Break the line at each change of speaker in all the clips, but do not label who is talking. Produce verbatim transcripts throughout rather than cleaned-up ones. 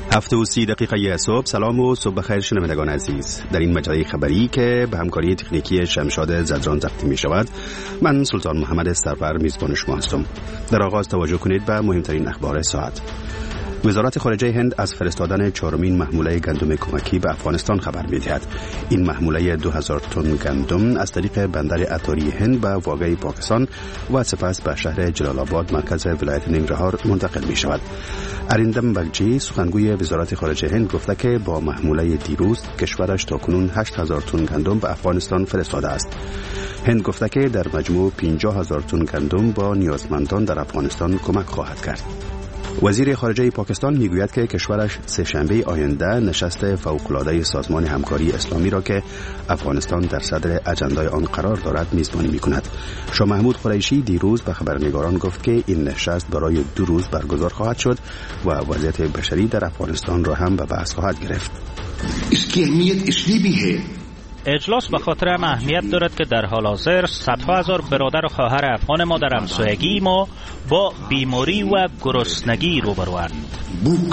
هفت و سی دقیقه صبح. سلام و صبح بخیر شنوندگان عزیز. در این مجله خبری که به همکاری تکنیکی شمشاد زدران ضبط می شود، من سلطان محمد سرور میزبان شما هستم. در آغاز توجه کنید به مهمترین اخبار ساعت. وزارت خارجه هند از فرستادن چهارمین محموله گندم کمکی به افغانستان خبر می‌دهد. این محموله دو هزار تن گندم از طریق بندر اتاری هند به واگه پاکستان و سپس به شهر جلال آباد مرکز ولایت ننگرهار منتقل می‌شود. اریندم بگچی سخنگوی وزارت خارجه هند گفته که با محموله دیروز کشورش تاکنون هشت هزار تن گندم به افغانستان فرستاده است. هند گفته که در مجموع پنجاه هزار تن گندم با نیازمندان در افغانستان کمک خواهد کرد. وزیر خارجه پاکستان میگوید که کشورش سه‌شنبه آینده نشست فوق‌العاده سازمان همکاری اسلامی را که افغانستان در صدر اجندای آن قرار دارد میزبانی میکند. شاه محمود قریشی دیروز به خبرنگاران گفت که این نشست برای دو روز برگزار خواهد شد و وضعیت بشری در افغانستان را هم به بحث خواهد گرفت.
इसकी अहमियत इसलिए भी है
اجلاس به خاطر هم اهمیت دارد که در حال حاضر صدها هزار برادر و خواهر افغان ما در همسایگی ما با بیماری و گرسنگی روبروند.
भूख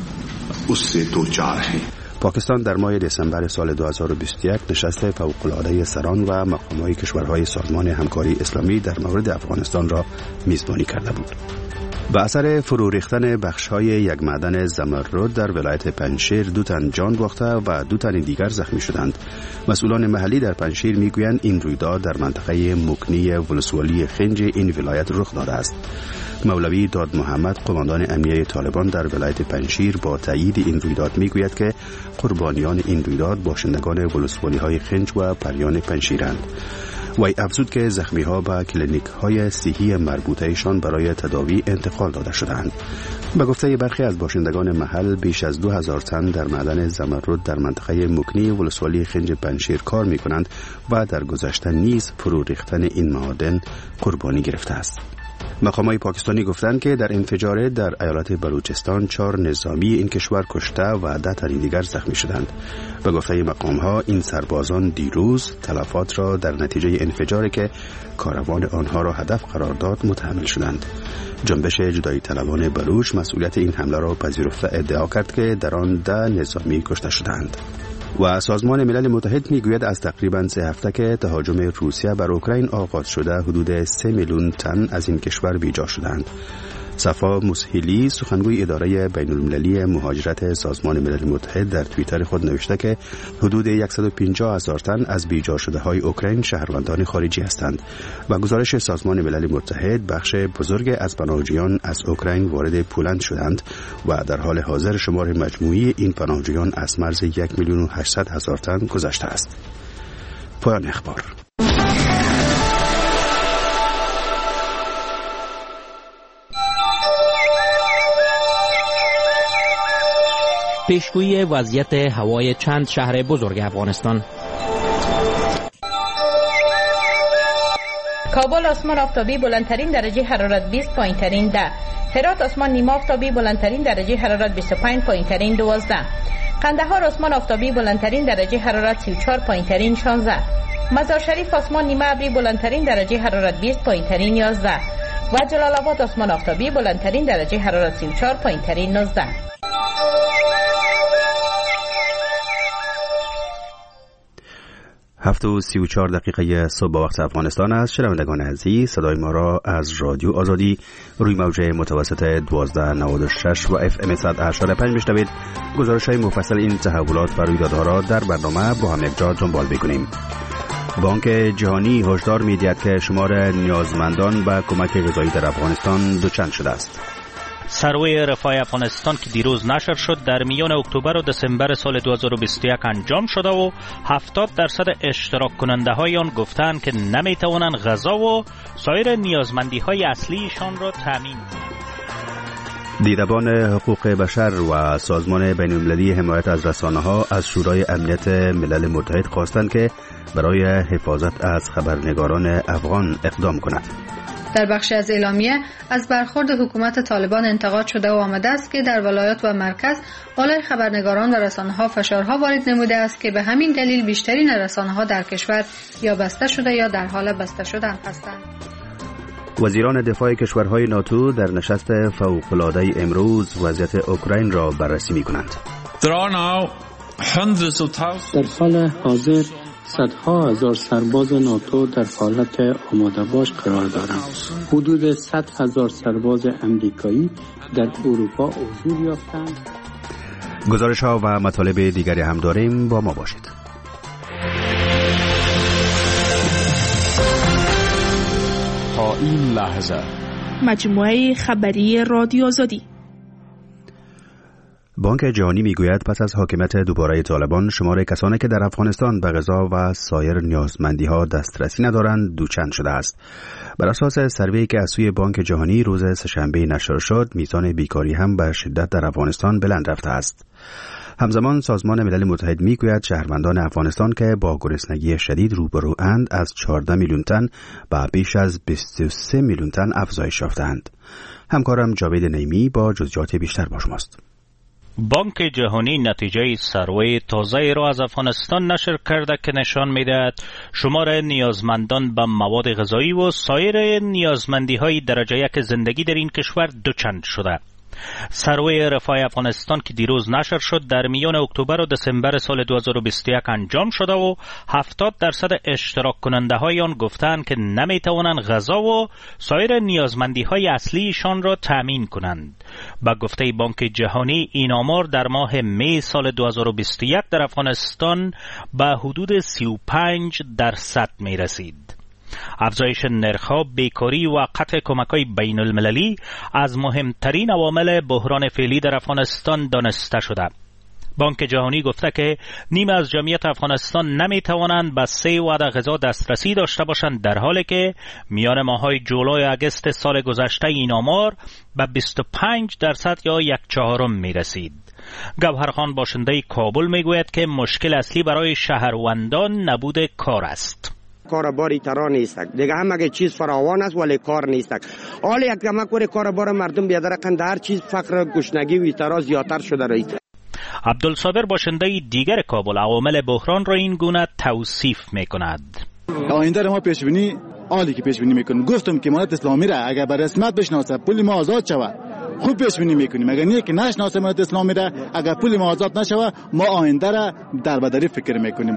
उससे दो चार है.
پاکستان در ماه دسامبر سال دو هزار و بیست و یک نشست فوق‌العاده سران و مقام‌های کشورهای سازمان همکاری اسلامی در مورد افغانستان را میزبانی کرده بود. به اثر فرو ریختن بخش‌های یک معدن زمرد در ولایت پنجشیر دو تن جان باخته و دو تن دیگر زخمی شدند. مسئولان محلی در پنجشیر میگویند این رویداد در منطقه مکنی ولسوالی خنج این ولایت رخ داده است. مولوی داد محمد قماندان امنیه طالبان در ولایت پنجشیر با تایید این رویداد میگوید که قربانیان این رویداد باشندگان ولسوالی‌های خنج و پریان پنجشیرند. وی افزود که زخمی‌ها به کلینیک‌های صحی مربوطه‌شان برای تداوی انتقال داده شدند. به گفته برخی از باشندگان محل بیش از دو هزار تن در معدن زمرد در منطقه مکنی ولسوالی خنج پنجشیر کار می‌کنند و در گذشته نیز فرو ریختن این معادن قربانی گرفته است. مقامات پاکستانی گفتند که در انفجار در ایالت بلوچستان چهار نظامی این کشور کشته و ده تن دیگر زخمی شدند. به گفته مقام‌ها این سربازان دیروز تلفات را در نتیجه انفجاری که کاروان آنها را هدف قرار داد متحمل شدند. جنبش جدایی طلبان بلوچ مسئولیت این حمله را پذیرفته ادعا کرد که در آن ده نظامی کشته شدند. و سازمان ملل متحد میگوید از تقریباً سه هفته که تهاجم روسیه بر اوکراین آغاز شده حدود سه میلیون تن از این کشور بیجا شدند. صفا مسهیلی سخنگوی اداره بین المللی مهاجرت سازمان ملل متحد در توییتر خود نوشته که حدود صد و پنجاه هزار تن از بیجا شده های اوکراین شهروندان خارجی هستند و گزارش سازمان ملل متحد بخش بزرگ از پناهجویان از اوکراین وارد پولند شدند و در حال حاضر شمار مجموعی این پناهجویان از مرز یک میلیون و هشتصد هزار تن گذشته است. پایان اخبار.
پیشگویی وضعیت هوای چند شهر بزرگ افغانستان.
کابل آسمان آفتابی بلندترین درجه حرارت بیست، پایینترین ده. هرات آسمان نیمه آفتابی بلندترین درجه حرارت بیست و پنج، پایینترین دوازده. قندهار آسمان آفتابی بلندترین درجه حرارت سی و چهار، پایینترین شانزده. مزار شریف آسمان نیمه ابری بلندترین درجه حرارت بیست، پایینترین یازده. و جلال آباد آسمان آفتابی بلندترین درجه حرارت سی و چهار، پایینترین نوزده.
هفت و سی و چهار دقیقه صبح با وقت افغانستان است. شنوندگان عزیز، صدای ما را از رادیو آزادی روی موج متوسط دوازده نود و شش و اف ام صد و هشتاد و پنج میشنوید. گزارش های مفصل این تحولات و رویدادها را در برنامه با هم یکجا دنبال میکنیم. بانک جهانی هشدار میدهد که شمار نیازمندان به کمک غذایی در افغانستان دوچند شده است.
سروی رفاه افغانستان که دیروز نشر شد در میان اکتبر و دسامبر سال دو هزار و بیست و یک انجام شده و هفتاد درصد اشتراک کننده های آن گفتند که نمی توانند غذا و سایر نیازمندی های اصلیشان را تامین کنند.
دیدبان حقوق بشر و سازمان بین المللی حمایت از رسانه ها از شورای امنیت ملل متحد خواستند که برای حفاظت از خبرنگاران افغان اقدام کند.
در بخشی از اعلامیه از برخورد حکومت طالبان انتقاد شده و آمده است که در ولایات و مرکز بالای خبرنگاران و رسانه‌ها فشارها وارد نموده است که به همین دلیل بیشترین رسانه‌ها در کشور یا بسته شده یا در حال بسته شدن هستند.
وزیران دفاع کشورهای ناتو در نشست فوق‌العاده امروز وضعیت اوکراین را بررسی می‌کنند.
در حال حاضر صدها هزار سرباز ناتو در حالت آماده باش قرار دارند. حدود صد هزار سرباز امریکایی در اروپا حضور یافتند.
گزارش ها و مطالب دیگری هم داریم، با ما باشید.
تا این لحظه
مجموعه خبری رادیو آزادی.
بانک جهانی میگوید پس از حاکمیت دوباره طالبان شمار کسانی که در افغانستان به غذا و سایر نیازمندی‌ها دسترسی ندارند دوچند شده است. بر اساس سروی که از سوی بانک جهانی روز سه‌شنبه نشر شد، میزان بیکاری هم به شدت در افغانستان بلند رفته است. همزمان سازمان ملل متحد میگوید شهروندان افغانستان که با گرسنگی شدید روبرواند از چهارده میلیون تن به بیش از بیست و سه میلیون تن افزایش یافتند. همکارم جاوید نیمی با جزئیات بیشتر با شماست.
بانک جهانی نتیجه سروی تازه را از افغانستان نشر کرده که نشان می‌دهد شمار نیازمندان به مواد غذایی و سایر نیازمندی‌های درجه یک زندگی در این کشور دوچند شده. سروی رفاه افغانستان که دیروز نشر شد در میان اکتبر و دسامبر سال دو هزار و بیست و یک انجام شده و هفتاد درصد اشتراک کننده های آن گفتند که نمی توانند غذا و سایر نیازمندی های اصلیشان را تامین کنند. با گفته بانک جهانی این آمار در ماه می سال دو هزار و بیست و یک در افغانستان به حدود سی و پنج درصد می رسید. افزایش نرخ‌ها، بیکاری و قطع کمک‌های بین المللی از مهمترین عوامل بحران فعلی در افغانستان دانسته شده. بانک جهانی گفته که نیم از جمعیت افغانستان نمی‌توانند به سه وعده غذا دسترسی داشته باشند، در حالی که میان ماه‌های جولای و آگوست سال گذشته این آمار به بیست و پنج درصد یا یک چهارم می‌رسید. گوهرخان باشنده کابل می‌گوید که مشکل اصلی برای شهروندان نبود کار است.
کارباری ترا نیستک دیگه، همه چیز فراوان است ولی کار نیستک. حالا یک کمک کنه کاربار مردم بیادر قند هر چیز فقر گشنگی و ترا زیادتر شده رئیس.
عبدالصابر باشنده دیگر کابل عوامل بحران را این گونه توصیف میکند.
آینده را ما پیش بینی عالی که پیش بینی میکنیم. گفتم که امارت اسلامی را اگر به رسمیت بشناسه پول ما آزاد شود خوب پیش بینی میکنیم. اگر نه که نشناسه امارت اسلامی را اگر پول ما آزاد نشود ما آینده را در بدری فکر میکنیم.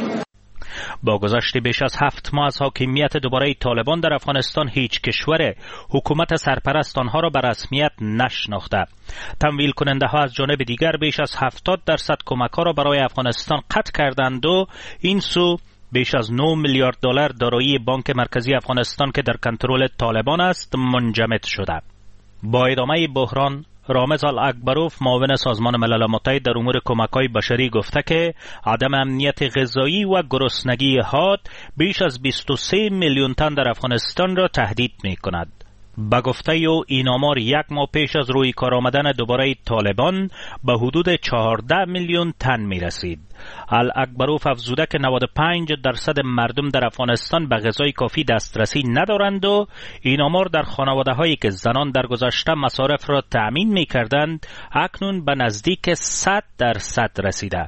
با گذشت بیش از هفت ماه از حاکمیت دوباره طالبان در افغانستان هیچ کشور حکومت سرپرست آنها را به رسمیت نشناخته. تمویل کننده ها از جانب دیگر بیش از هفتاد درصد کمک ها را برای افغانستان قطع کردند و این سو بیش از نه میلیارد دلار دارایی بانک مرکزی افغانستان که در کنترل طالبان است منجمد شده. با ادامه بحران رامز الاکبروف معاون سازمان ملل متحد در امور کمک‌های بشری گفته که عدم امنیت غذایی و گرسنگی حاد بیش از بیست و سه میلیون تن در افغانستان را تهدید می‌کند. با گفته او این آمار یک ماه پیش از روی کار آمدن دوباره طالبان به حدود چهارده میلیون تن می‌رسید. الاکبروف افزوده که نود و پنج درصد مردم در افغانستان به غذای کافی دسترسی ندارند و این آمار در خانواده‌هایی که زنان در گذشته مصارف را تأمین می‌کردند اکنون به نزدیک صد درصد رسیده.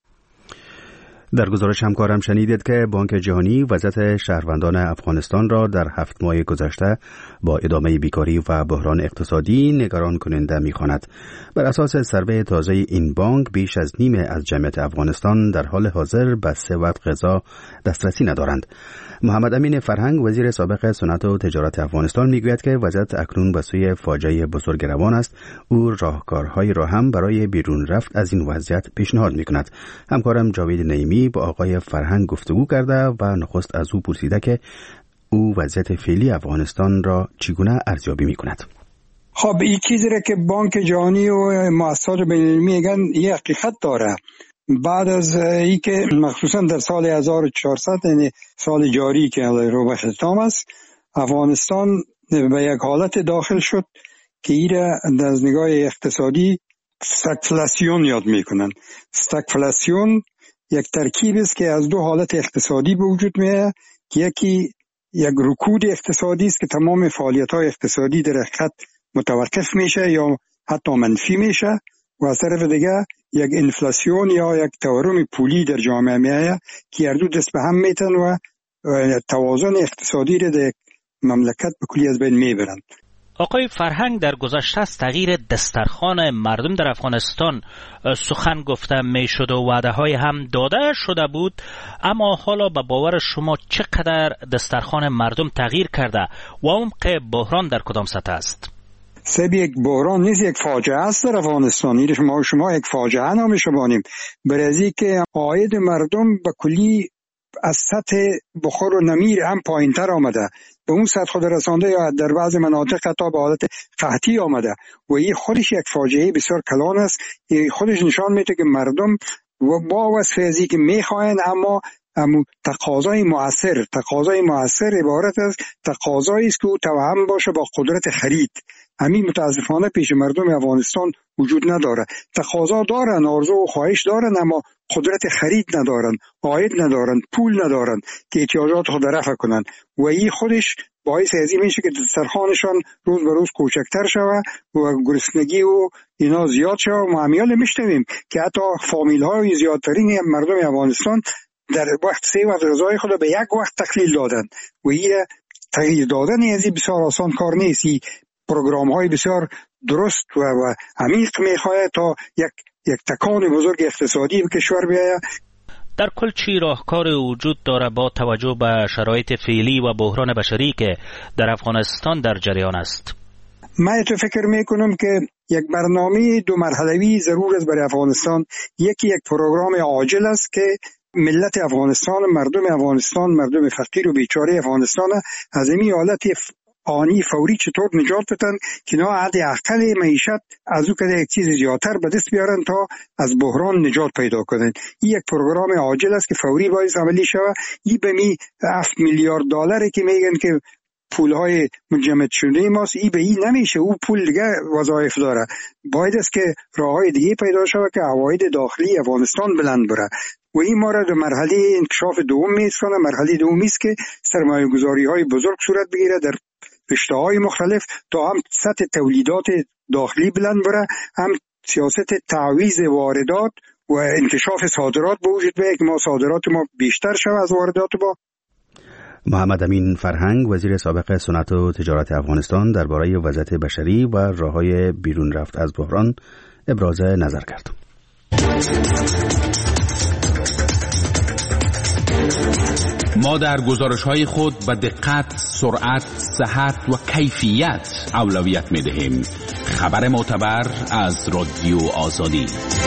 در گزارش همکارم شنیدید که بانک جهانی وضعیت شهروندان افغانستان را در هفت ماه گذشته با ادامه بیکاری و بحران اقتصادی نگران کننده می‌خواند. بر اساس سروی تازه این بانک بیش از نیمه از جمعیت افغانستان در حال حاضر به سه وعده غذا دسترسی ندارند. محمد امین فرهنگ وزیر سابق صنعت و تجارت افغانستان میگوید که وضعیت اکنون به سوی فاجعه بزرگ روان است. او راهکارهایی را هم برای بیرون رفت از این وضعیت پیشنهاد میکند. همکارم جاوید نیمی با آقای فرهنگ گفتگو کرده و نخست از او پرسیده که او وضعیت فعلی افغانستان را چگونه ارزیابی میکند.
خب این چیزی را که بانک جهانی و مؤسسات بین‌المللی میگن یه حقیقت داره. بعد از ای که مخصوصا در سال هزار و چهارصد یعنی سال جاری که رو به ختام است افغانستان به یک حالت داخل شد که ایره از نگاه اقتصادی استگفلاسیون یاد میکنن. استگفلاسیون یک ترکیب است که از دو حالت اقتصادی به وجود میاد که یکی یک رکود اقتصادی است که تمام فعالیت های اقتصادی در حقیقت متوقف میشه یا حتی منفی میشه و از طرف دیگه یک انفلاسیون یا یک تورم پولی در جامعه میایه که هر دو دست به هم میتن و توازن اقتصادی را در مملکت به کلی از بین میبرند.
آقای فرهنگ، در گذشته از تغییر دسترخوان مردم در افغانستان سخن گفته می شد و وعده های هم داده شده بود، اما حالا به باور شما چقدر دسترخوان مردم تغییر کرده و عمق بحران در کدام سطح است؟
سب یک بحران نیست، یک فاجعه است در افغانستان. این شما شما یک فاجعه نامیش بانیم، برای که عاید مردم به کلی از سطح بخور و نمیر هم پایین تر آمده، به اون سطح خود رسانده یا در بعض مناطق حتی به حالت قحطی آمده و این خودش یک فاجعه بسیار کلان است. این خودش نشان میده که مردم و با وصف ازی که میخواین اما اما تقاضای مؤثر تقاضای مؤثر عبارت از تقاضایی است که او توأم باشه با قدرت خرید. همین متاسفانه پیش مردم افغانستان وجود نداره. تقاضا دارن، آرزو و خواهش دارن، اما قدرت خرید ندارن، عاید ندارن، پول ندارن که احتیاجات خود رفع کنن و این خودش باعث ازی میشه که دسترخوانشان روز به روز کوچکتر شوه و گرسنگی و اینا زیاد شوه. ما همیال میشنویم که حتی فامیل های زیادترین مردم افغانستان در وقت سه وقت غذای خود به یک وقت تقلیل دادن و این تغییر دادن ازی بسیار آسان کار نیست. پروگرام های بسیار درست و, و عمیق میخواهد تا یک یک تکان بزرگ اقتصادی به کشور بیاید.
در کل چی راهکار وجود داره با توجه به شرایط فعلی و بحران بشری که در افغانستان در جریان است؟
من تو فکر میکنم که یک برنامه دو مرحله‌ای ضرور است برای افغانستان. یکی یک پروگرام عاجل است که ملت افغانستان، مردم افغانستان، مردم فقیر و بیچاره افغانستان از این حالت آنی فوری چطور نجات بدن که نه حد اقل معیشت از او که یک چیز زیادتر به دست بیارن تا از بحران نجات پیدا کنن. این یک پروگرام عاجل است که فوری باید عملی شود. این به می هفت میلیارد دلاری که میگن که پولهای مجمد شده ماست، این به این نمیشه. او پول دیگه وظایف داره. باید است که راههای دیگه پیدا شود که عواید داخلی افغانستان بلند بره و این ما را در مرحله انکشاف دوم میسونه. مرحله دومی است که سرمایه گذاری های بزرگ صورت بگیره در رشته های مختلف تا هم سطح تولیدات داخلی بلند بره، هم سیاست تعویض واردات و انکشاف صادرات به وجود بیاید که ما صادرات ما بیشتر شود از واردات ما.
محمد امین فرهنگ، وزیر سابق صنعت و تجارت افغانستان، درباره وضعیت بشری و راههای بیرون رفت از بحران ابراز نظر کرد.
ما در گزارش‌های خود به دقت، سرعت، صحت و کیفیت اولویت می‌دهیم. خبر معتبر از رادیو آزادی.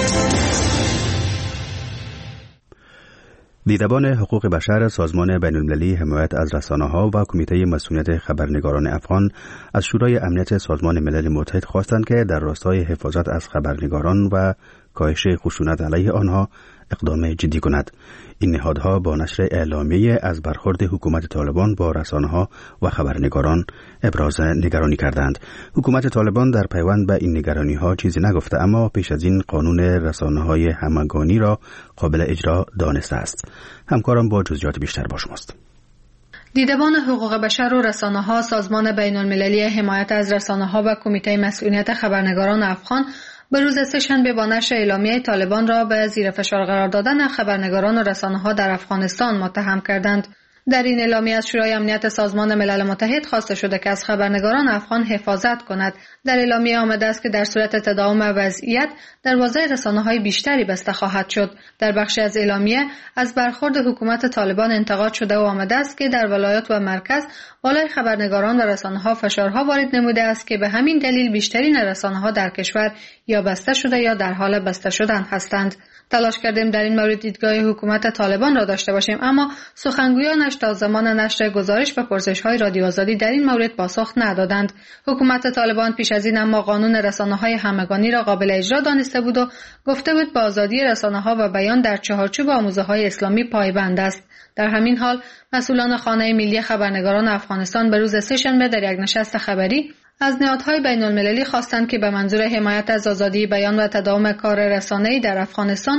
دیدبان حقوق بشر سازمان بین‌المللی حمایت از رسانه‌ها و کمیته مسئولیت خبرنگاران افغان از شورای امنیت سازمان ملل متحد خواستند که در راستای حفاظت از خبرنگاران و کاهش خشونت علیه آنها اقدام جدی کند. این نهادها با نشر اعلامیه از برخورد حکومت طالبان با رسانه‌ها و خبرنگاران ابراز نگرانی کردند. حکومت طالبان در پیوند به این نگرانی‌ها چیزی نگفته، اما پیش از این قانون رسانه‌های همگانی را قابل اجرا دانسته است. همکارم با جزئیات بیشتر با شماست.
دیدبان حقوق بشر و رسانه‌ها سازمان بین‌المللی حمایت از رسانه‌ها و کمیته مسئولیت خبرنگاران افغان به روز سه‌شنبه با نشر اعلامیه طالبان را به زیر فشار قرار دادن خبرنگاران و رسانه‌ها در افغانستان متهم کردند. در این اعلامیه از شورای امنیت سازمان ملل متحد خواسته شده که از خبرنگاران افغان حفاظت کند. در اعلامیه آمده است که در صورت تداوم وضعیت دروازه رسانه‌های بیشتری بسته خواهد شد. در بخشی از اعلامیه از برخورد حکومت طالبان انتقاد شده و آمده است که در ولایات و مرکز بالای خبرنگاران و رسانه‌ها فشارها وارد نموده است که به همین دلیل بیشترین رسانه‌ها در کشور یا بسته شده یا در حال بسته شدن هستند. تلاش کردیم در این مورد دیدگاه حکومت طالبان را داشته باشیم، اما سخنگویانش تا زمان نشر گزارش و پرسش‌های رادیو آزادی در این مورد پاسخ ندادند. حکومت طالبان پیش از این اما قانون رسانه‌های همگانی را قابل اجرا دانسته بود و گفته بود به آزادی رسانه‌ها و بیان در چهارچوب آموزه‌های اسلامی پایبند است. در همین حال مسئولان خانه ملی خبرنگاران افغانستان به روز سه‌شنبه در یک نشست خبری از نهادهای بین‌المللی خواستند که به منظور حمایت از آزادی بیان و تداوم کار رسانه‌ای در افغانستان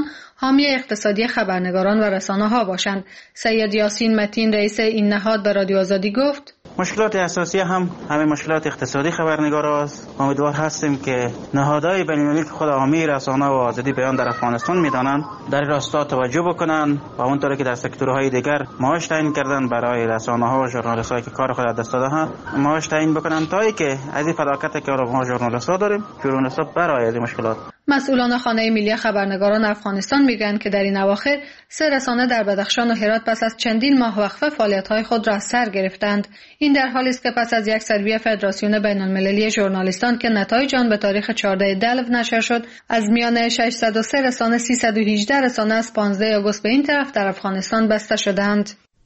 حامی اقتصادی خبرنگاران و رسانه‌ها باشند. سید یاسین متین رئیس این نهاد به رادیو آزادی گفت:
مشکلات اساسی هم همین مشکلات اقتصادی خبرنگاران است. امیدوار هستیم که نهادهای بین‌المللی که خود حامی رسانه و آزادی بیان در افغانستان میدانند در راستا توجه بکنند و اونطوری که در سکتورهای دیگر معاش تعیین کردن برای رسانه‌ها و ژورنالیست‌هایی که کار خود از دست دادن معاش تعیین بکنند تا اینکه از این فداکت که ما ژورنالیست‌ها داریم ژورنالیست‌ها برای از این مشکلات.
مسئولان خانه ملی خبرنگاران افغانستان میگویند که در این اواخر سه رسانه در بدخشان و هرات پس از چندین ماه وقفه فعالیت‌های خود را از سر گرفتند. این در حالی است که پس از یک سروی فدراسیون بین‌المللی ژورنالیستان که نتایج آن به تاریخ چهاردهم دلو نشر شد، از میان ششصد و سه رسانه سیصد و هجده رسانه از پانزدهم آگوست به این طرف در افغانستان بسته شدند.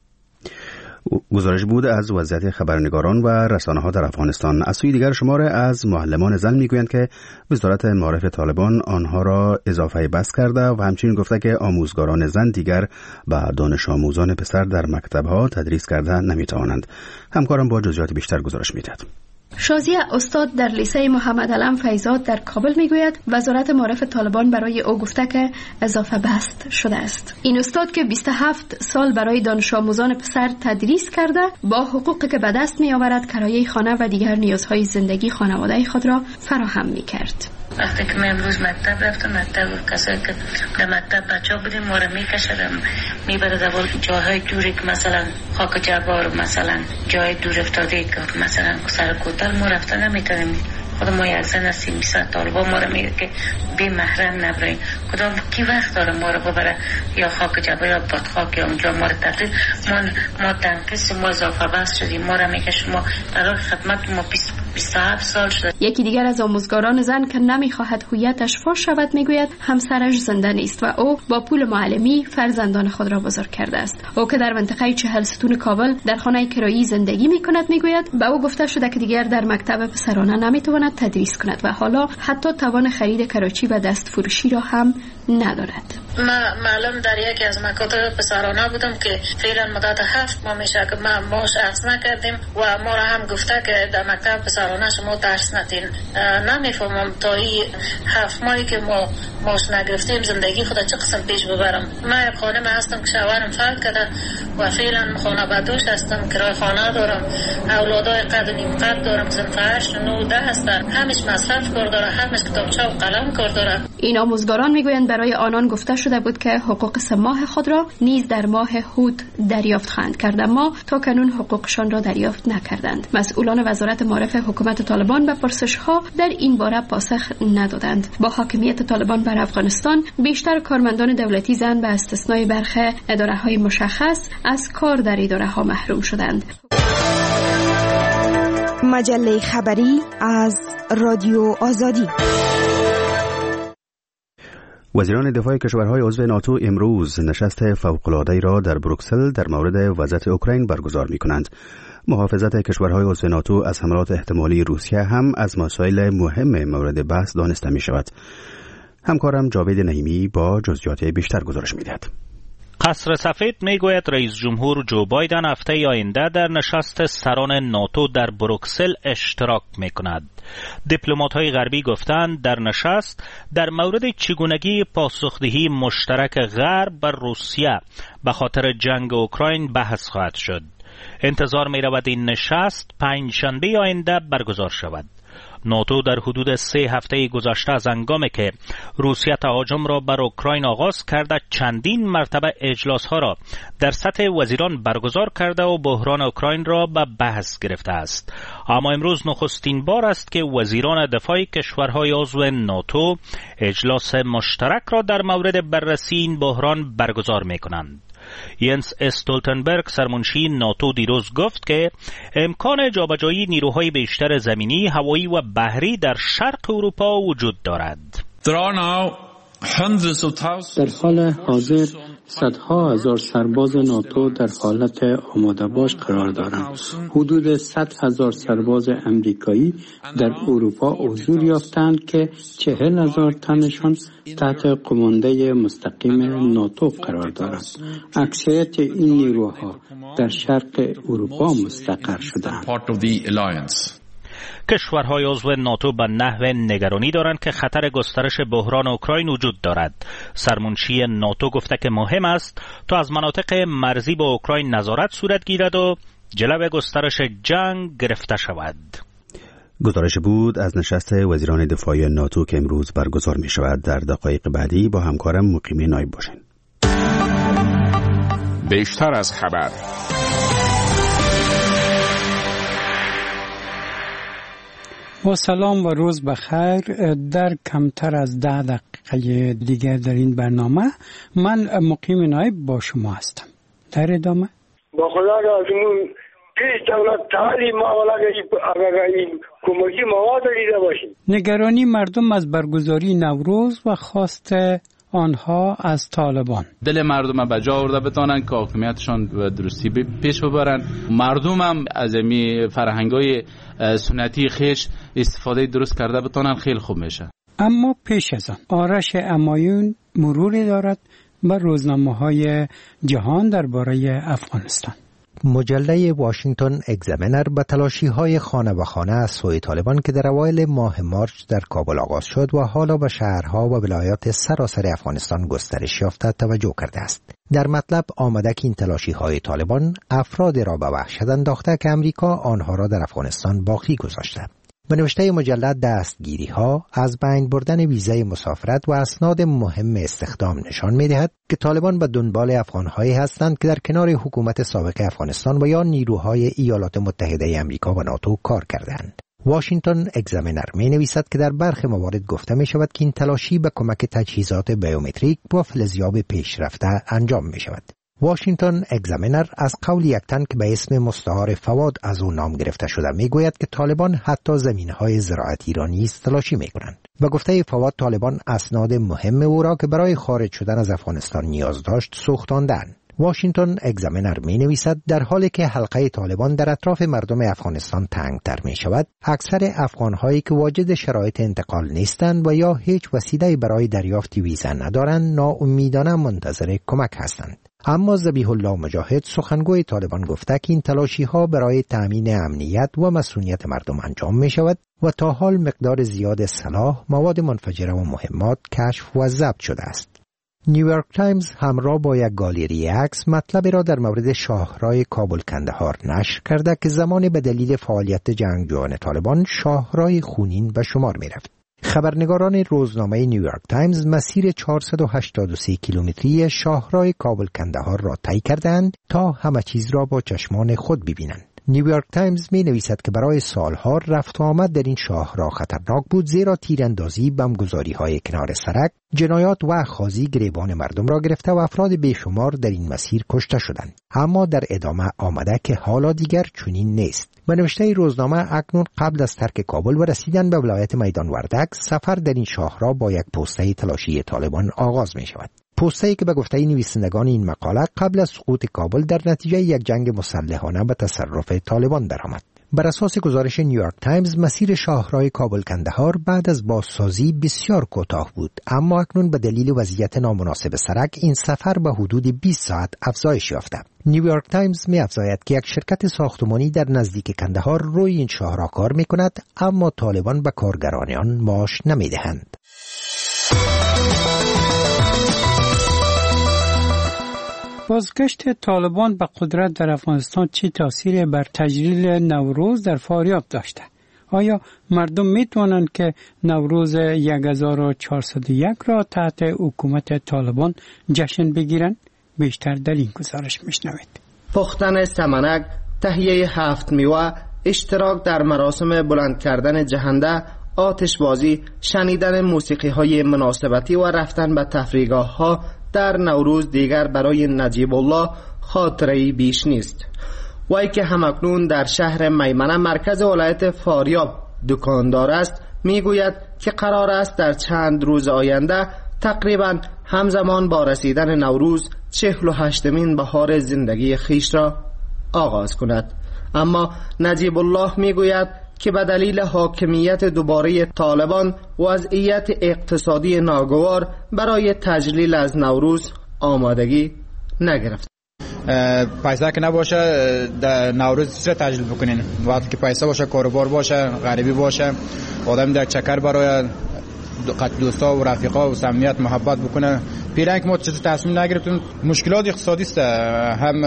گزارش بود از وضعیت خبرنگاران و رسانه‌ها در افغانستان. از سوی دیگر شماره از معلمان زن میگویند که وزارت معارف طالبان آنها را اضافه بس کرده و همچنین گفته که آموزگاران زن دیگر به دانش آموزان پسر در مکتب‌ها تدریس کرده نمی‌توانند. همکارم با جزئیات بیشتر گزارش می‌دهد.
شازیه استاد در لیسه محمد علم فیضات در کابل میگوید وزارت معارف طالبان برای او گفته که اضافه بست شده است. این استاد که بیست و هفت سال برای دانش آموزان پسر تدریس کرده با حقوقی که به دست می آورد کرایه خانه و دیگر نیازهای زندگی خانواده خود را فراهم می کرد.
وقتی که من امروز مکتب رفتم، مکتب کسایی که در مکتب بچه بودیم ما را میکشدم میبرد اول جاهای دوری که مثلا خاک جبار، مثلا جای دور افتاده که مثلا سر کوتل ما رفتن نمیتونیم. خود ما یک زن هستیم بیست طالبا ما را میگه که بی محرم نبرین. کدام کی وقت داره ما را ببره یا خاک جبار یا بدخاک یا اونجا ما را تدریس ما ما تنقیص ما اضافه بس شدیم. ما را میگه شما در خدمت ما بیست و هفت سال شد.
یکی دیگر از آموزگاران زن که نمیخواهد هویتش فاش شود میگوید همسرش زنده نیست و او با پول معلمی فرزندان خود را بزرگ کرده است. او که در منطقه چهل ستون کابل در خانه کرایی زندگی میکند میگوید به او گفته شده که دیگر در مکتب پسرانه نمیتواند تدریس کند و حالا حتی توان خرید کراچی و دست فروشی را هم ندارد.
ما معلم در یکی از مکاتب پسرانه بودم که فعلا مدت هفت ماه میشه که ما ماش اخذ نکردیم و ما را هم گفته که در مکتب پسرانه شما درس ندین. نمیفهمم تا این هفت ماهی که ما ماش نگرفتیم زندگی خود چه قسم پیش ببرم. من خانم هستم که شوهرم فوت کرده و فعلا خانه بدوش هستم، کرای خانه دارم، اولادای قد و نیم قد دارم، زن هشت نه ده هستن، همش مصرف کار داره، همش کتابچه و قلم کار داره.
این آموزگاران میگویند برای آنان گفته شده بود که حقوق سه ماه خود را نیز در ماه هود دریافت خواهند کرد، اما تا کنون حقوقشان را دریافت نکردند. مسئولان وزارت معارف حکومت طالبان به پرسش‌ها در این باره پاسخ ندادند. با حاکمیت طالبان بر افغانستان بیشتر کارمندان دولتی زن به استثنای برخی اداره‌های مشخص از کار در اداره‌ها محروم شدند.
مجله خبری از رادیو آزادی.
وزیران دفاع کشورهای عضو ناتو امروز نشست فوق‌العاده‌ای را در بروکسل در مورد وضعیت اوکراین برگزار می‌کنند. محافظت کشورهای عضو ناتو از حملات احتمالی روسیه هم از مسائل مهم مورد بحث دانسته می‌شود. همکارم جاوید نعیمی با جزئیات بیشتر گزارش می‌دهد.
قصر سفید میگوید رئیس جمهور جو بایدن هفته آینده در نشست سران ناتو در بروکسل اشتراک میکند. دیپلمات‌های غربی گفتند در نشست در مورد چگونگی پاسخدهی مشترک غرب بر روسیه به خاطر جنگ اوکراین بحث خواهد شد. انتظار می‌رود این نشست پنجشنبه آینده برگزار شود. ناتو در حدود سه هفته گذشته از هنگامی که روسیه تهاجم را بر اوکراین آغاز کرده چندین مرتبه اجلاس‌ها را در سطح وزیران برگزار کرده و بحران اوکراین را به بحث گرفته است. اما امروز نخستین بار است که وزیران دفاع کشورهای عضو ناتو اجلاس مشترک را در مورد بررسی این بحران برگزار می‌کنند. ینس استولتنبرگ سرمنشی ناتو دیروز گفت که امکان جابجایی نیروهای بیشتر زمینی، هوایی و بحری در شرق اروپا وجود دارد.
در حال حاضر صدها هزار سرباز ناتو در حالت آماده باش قرار دارند. حدود صد هزار سرباز امریکایی در اروپا حضور یافتند که چهل هزار تنشان تحت قمانده مستقیم ناتو قرار دارند. اکثریت این نیروها در شرق اروپا مستقر شدند.
کشورهای عضو ناتو به نحو نگرانی دارند که خطر گسترش بحران اوکراین وجود دارد. سرمنشی ناتو گفته که مهم است تا از مناطق مرزی با اوکراین نظارت صورت گیرد و جلو گسترش جنگ گرفته شود.
گزارش بود از نشست وزیران دفاعی ناتو که امروز برگزار می شود. در دقایق بعدی با همکارم مقیم نایب باشین.
بیشتر از خبر.
با سلام و روز بخیر. در کمتر از ده دقیقه دیگر در این برنامه من مقیم نایب با شما هستم. در ادامه
با خدا رازمون پیش دولت تعلیم اگر این کمکی مواد دیده باشیم.
نگرانی مردم از برگزاری نوروز و خواست آنها از طالبان.
دل مردم به جا آورده بتانن که حاکمیتشان به درستی پیش ببرن. مردم هم از می فرهنگای سنتی خیش استفاده درست کرده بتانن، خیلی خوب میشه.
اما پیش از آن آرش امایون مروری دارد بر روزنامه‌های جهان درباره افغانستان.
مجله واشنگتن اگزامینر به تلاشی‌های خانه به خانه از سوی طالبان که در اوایل ماه مارچ در کابل آغاز شد و حالا به شهرها و ولایات سراسر افغانستان گسترش یافته توجه کرده است. در مطلب آمده که این تلاشی‌های طالبان افراد را به وحشت انداخته که امریکا آنها را در افغانستان باقی گذاشته. به نوشته مجله دستگیری‌ها از بین بردن ویزای مسافرت و اسناد مهم استخدام نشان می‌دهد که طالبان به دنبال افغان‌هایی هستند که در کنار حکومت سابق افغانستان و یا نیروهای ایالات متحده آمریکا و ناتو کار کردند. واشنگتن اگزامینر می‌نویسد که در برخی موارد گفته می‌شود که این تلاشی به کمک تجهیزات بیومتریک و فلزیاب پیشرفته انجام می‌شود. واشنگتن اگزامینر از قول یک تن که به اسم مستعار فواد از او نام گرفته شده میگوید که طالبان حتی زمینهای زراعتی را نیز تلاشی میکنند. و گفته فواد طالبان اسناد مهم او را که برای خارج شدن از افغانستان نیاز داشت سوختاندند. واشنگتن اگزامینر می نویسد در حالی که حلقه طالبان در اطراف مردم افغانستان تنگتر می شود، اکثر افغانهایی که واجد شرایط انتقال نیستند و یا هیچ وسیله برای دریافت ویزا ندارند ناامیدانه منتظر کمک هستند. اما ذبیح الله مجاهد سخنگوی طالبان گفته که این تلاشی ها برای تأمین امنیت و مسئولیت مردم انجام می شود و تا حال مقدار زیاد سلاح، مواد منفجره و مهمات کشف و ضبط شده است. نیویورک تایمز همراه با یک گالری عکس مطلب را در مورد شاهراه کابل کندهار نشر کرده که زمان به دلیل فعالیت جنگجویان طالبان شاهراه خونین به شمار می رفت. خبرنگاران روزنامه نیویورک تایمز مسیر چهارصد و هشتاد و سه کیلومتری شاهراه کابل کندهار را طی کردند تا همه چیز را با چشمان خود ببینند. نیویورک تایمز می نویسد که برای سالها رفت و آمد در این شاهراه خطرناک بود، زیرا تیراندازی، بمبگذاری های کنار سرک، جنایات و اخاذی گریبان مردم را گرفته و افراد بیشمار در این مسیر کشته شدند. اما در ادامه آمده که حالا دیگر چنین نیست. به نوشته روزنامه اکنون قبل از ترک کابل و رسیدن به ولایت میدان وردک، سفر در این شاهراه با یک پوسته تلاشی طالبان آغاز می شود. پوسته‌ای که به گفته نویسندگان این مقاله قبل از سقوط کابل در نتیجه یک جنگ مسلحانه به تصرف طالبان درآمد. بر اساس گزارش نیویورک تایمز مسیر شاهراه کابل کندهار بعد از بازسازی بسیار کوتاه بود، اما اکنون به دلیل وضعیت نامناسب سرک این سفر به حدود بیست ساعت افزایش یافته. نیویورک تایمز می‌افزاید که یک شرکت ساختمانی در نزدیک کندهار روی این شاهراه کار می‌کند، اما طالبان به کارگران آن معاش نمی‌دهند.
بازگشت طالبان به قدرت در افغانستان چه تأثیری بر تجلیل نوروز در فاریاب داشته؟ آیا مردم میتوانند که نوروز هزار و چهارصد و یک را تحت حکومت طالبان جشن بگیرند؟ بیشتر در این گزارش میشنوید.
پختن سمنک، تهیه هفت میوه، اشتراک در مراسم بلند کردن جهنده، آتش بازی، شنیدن موسیقی های مناسبتی و رفتن به تفریحگاه ها در نوروز دیگر برای نجیب الله خاطره‌ای بیش نیست. وی که همکنون در شهر میمنه مرکز ولایت فاریاب دکاندار است، میگوید که قرار است در چند روز آینده تقریبا همزمان با رسیدن نوروز چهل و هشتمین بهار زندگی خیش را آغاز کند. اما نجیب الله میگوید که به دلیل حاکمیت دوباره طالبان وضعیت اقتصادی ناگوار برای تجلیل از نوروز آمادگی نگرفت.
پیسه که نباشه در نوروز چه تجلیل بکنین؟ وقتی که پیسه باشه، کاروبار باشه، غریبی باشه، آدم در چکر برای دوستا و رفیقا و صمیمیت محبت بکنه. پیرنگ ما چیز تصمیم نگرفتیم. مشکلات اقتصادی است، هم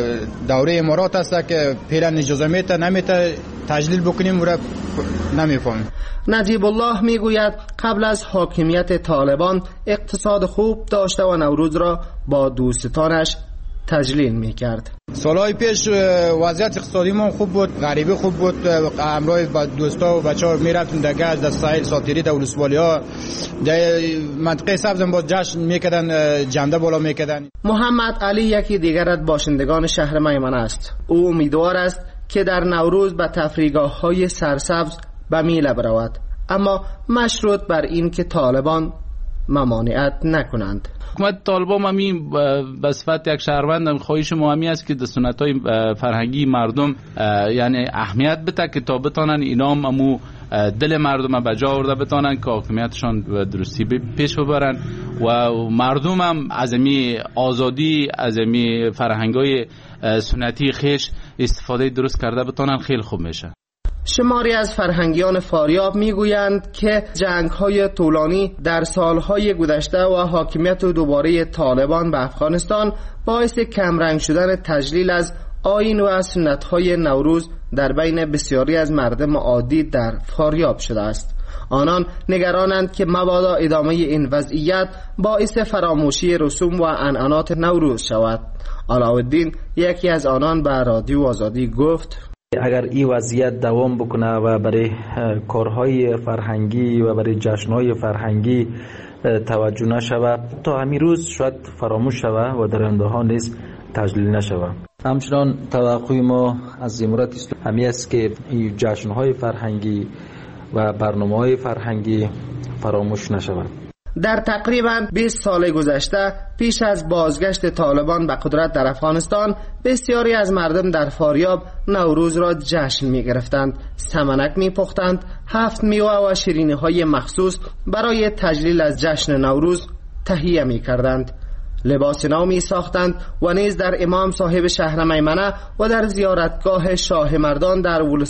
دوره امارات است که پیرن اجازه میته نمیته تجلیل بکنیم و نمیکنیم.
نجیب الله میگوید قبل از حاکمیت طالبان اقتصاد خوب داشته و نوروز را با دوستانش تجلیل میکرد.
سالهای پیش وضعیت اقتصادی ما خوب بود، غریبی خوب بود، همراه با دوستا و بچه‌ها میرفتیم در گشت، در ساحل ساتیری، در ولسوالی‌ها، در منطقه سبز با جشن میکردن، جنده بالا میکردن.
محمد علی یکی دیگر از باشندگان شهر میمنه است. او امیدوار است که در نوروز به تفریحگاه‌های سرسبز به میله برود، اما مشروط بر این که طالبان ممانعت نکنند.
حکومت طالبان همین به صفت یک شهروند خواهش ما همین است که در سنت‌های فرهنگی مردم یعنی اهمیت بده که تا بتانن اینا هم امو دل مردم به جا آورده بتانن که حاکمیتشان به درستی پیش ببرن و مردم هم از می آزادی از می فرهنگ‌های سنتی خیش استفاده درست کرده بتانن خیلی خوب میشه.
شماری از فرهنگیان فاریاب میگویند که جنگ‌های طولانی در سالهای گذشته و حاکمیت دوباره طالبان به افغانستان باعث کمرنگ شدن تجلیل از آیین و سنت‌های نوروز در بین بسیاری از مردم عادی در فاریاب شده است. آنان نگرانند که مبادا ادامه این وضعیت باعث فراموشی رسوم و عنعنات نوروز شود. علاءالدین یکی از آنان به رادیو آزادی گفت:
اگر این وضعیت دوام بکنه و برای کارهای فرهنگی و برای جشنهای فرهنگی توجه نشود، تا همین روز شاید فراموش شود و در آینده ها نیز تجلیل نشود. همچنان توقع ما از امارت اسلامی همی است که این جشنهای فرهنگی و برنامه‌های فرهنگی فراموش نشود.
در تقریباً بیست سال گذشته پیش از بازگشت طالبان به قدرت در افغانستان، بسیاری از مردم در فاریاب نوروز را جشن می گرفتند، سمنک می پختند، هفت میوه و شیرینی های مخصوص برای تجلیل از جشن نوروز تهیه می کردند. لباس نو می ساختند و نیز در امام صاحب شهر میمنه و در زیارتگاه شاه مردان در